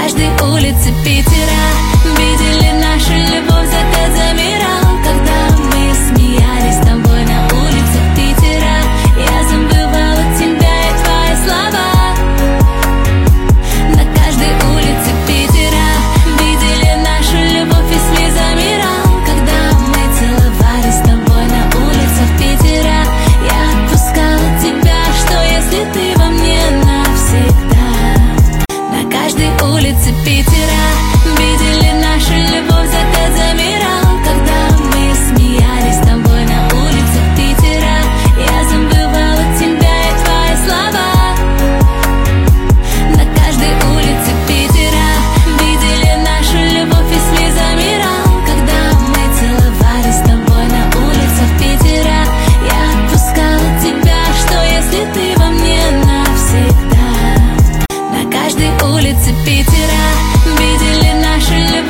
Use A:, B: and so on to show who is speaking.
A: каждой улице Питера видели нашу любовь, закат замирал, когда мы смеялись с тобой на улицах Питера. Я забывала тебя и твои слова. На каждой улице Питера видели нашу любовь, и смех замирал, когда мы целовались с тобой на улицах Питера. Я отпускала тебя, что если ты во мне навсегда. На каждой улице Питера видели нашу любовь, закат замирал, когда мы смеялись с тобой на улицах Питера. Я забывала тебя и твои слова. На каждой улице Питера видели нашу любовь, и смех замирал, когда мы целовались с тобой на улицах Питера. Я отпускала тебя, что если ты во мне навсегда. На каждой улице Питера видели нашу любовь,